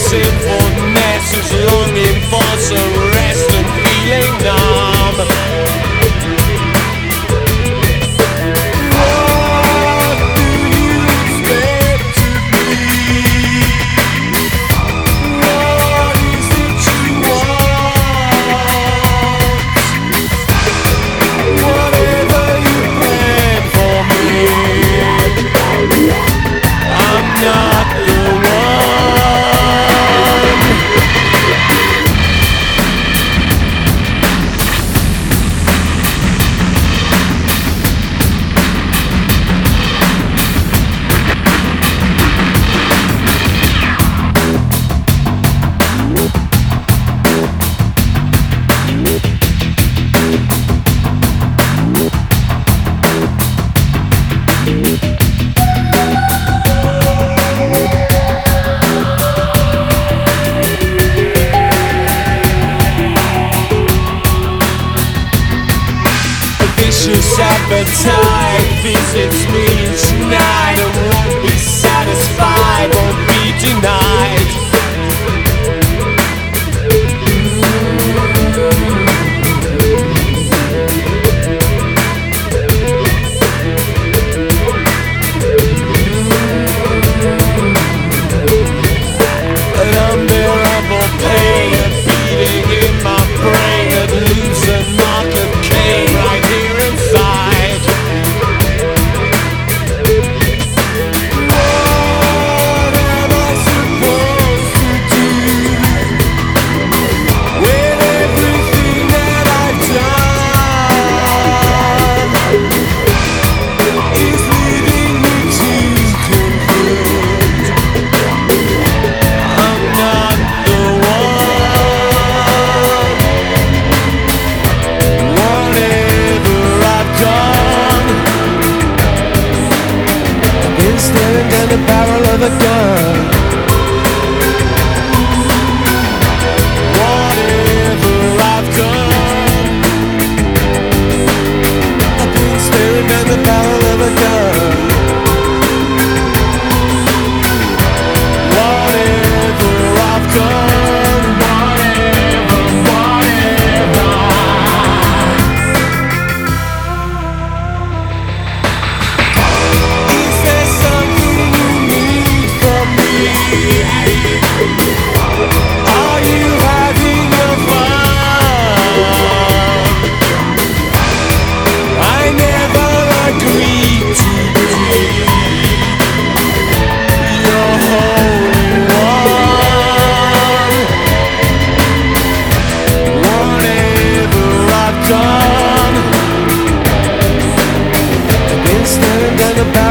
sinfulness is longing for some rest and feeling numb. What do you expect to be? What is it you want? Whatever you plan for me, I'm not the one. Vicious appetite visits me each night and won't be satisfied, won't be denied. An unbearable pain, a beating in my brain that leaves a mark of Cain right here inside. What am I supposed to do with everything that I've done? Is leading me to conclude I'm not the one. Whatever I've done, I've been staring down the barrel of a gun. Whatever I've done, I've been staring down the barrel of a gun. Whatever I've done, whatever. Is there something you need from me? Are you having your fun? I never agreed to be your holy one. Whatever I've done, I've been staring down the barrel